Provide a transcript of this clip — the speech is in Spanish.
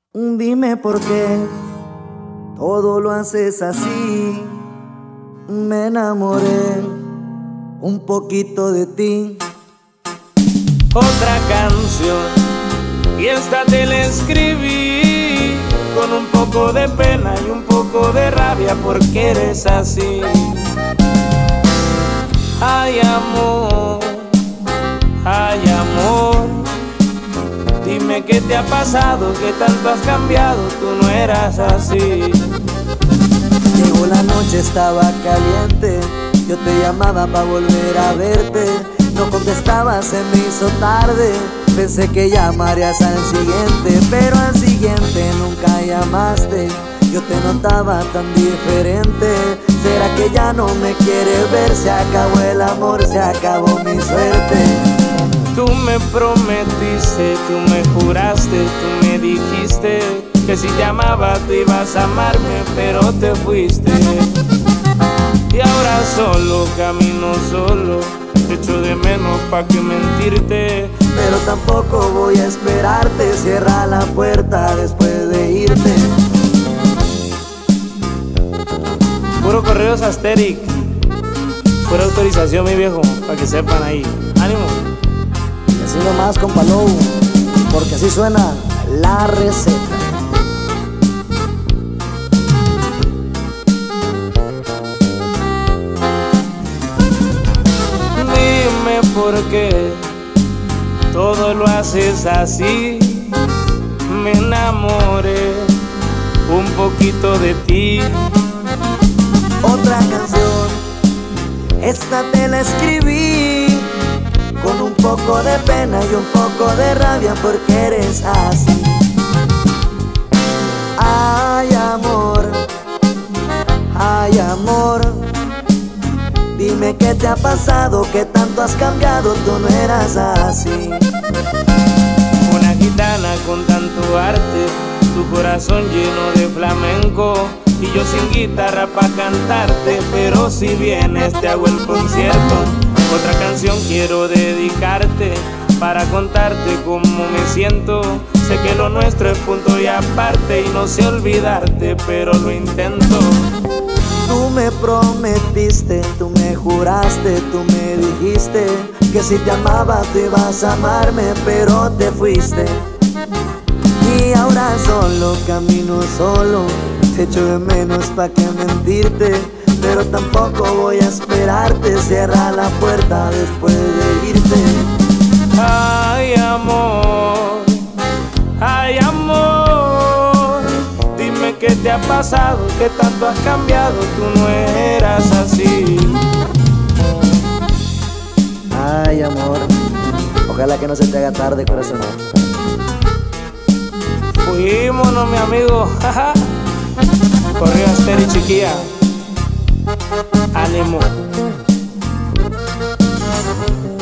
Dime por qué todo lo haces así. Me enamoré un poquito de ti. Otra canción, y esta te la escribí con un poco de pena y un poco de rabia porque eres así. Ay amor, ay amor, dime qué te ha pasado, qué tanto has cambiado, tú no eras así. Llegó la noche, estaba caliente, yo te llamaba pa' volver a verte. No contestabas, se me hizo tarde, pensé que llamarías al siguiente, pero al siguiente nunca llamaste. Yo te notaba tan diferente. ¿Será que ya no me quieres ver? Se acabó el amor, se acabó mi suerte. Tú me prometiste, tú me juraste, tú me dijiste que si te amaba tú ibas a amarme, pero te fuiste. Y ahora solo, camino solo, te echo de menos pa' que mentirte. Pero tampoco voy a esperarte, cierra la puerta después de irte. Puro correos Asteric, pura autorización mi viejo, pa' que sepan ahí. ¡Ánimo! Y así nomás, compa Low, porque así suena la receta. Dime por qué todo lo haces así. Me enamoré un poquito de ti. Otra canción, esta te la escribí con un poco de pena y un poco de rabia porque eres así. Ay amor, dime qué te ha pasado, qué tanto has cambiado, tú no eras así. Una gitana con tanto arte, tu corazón lleno de flamenco, y yo sin guitarra pa' cantarte, pero si vienes te hago el concierto. Otra canción quiero dedicarte para contarte cómo me siento. Sé que lo nuestro es punto y aparte y no sé olvidarte, pero lo intento. Tú me prometiste, tú me juraste, tú me dijiste que si te amaba tú ibas a amarme, pero te fuiste. Y ahora solo, camino solo, te echo de menos pa' que mentirte. Pero tampoco voy a esperarte, cierra la puerta después de irte. Ay amor, ay amor, dime qué te ha pasado, qué tanto has cambiado, tú no eras así. Ay amor, ojalá que no se te haga tarde, corazón. Fuímonos mi amigo, jaja. Correo Asteric, chiquilla. Ánimo.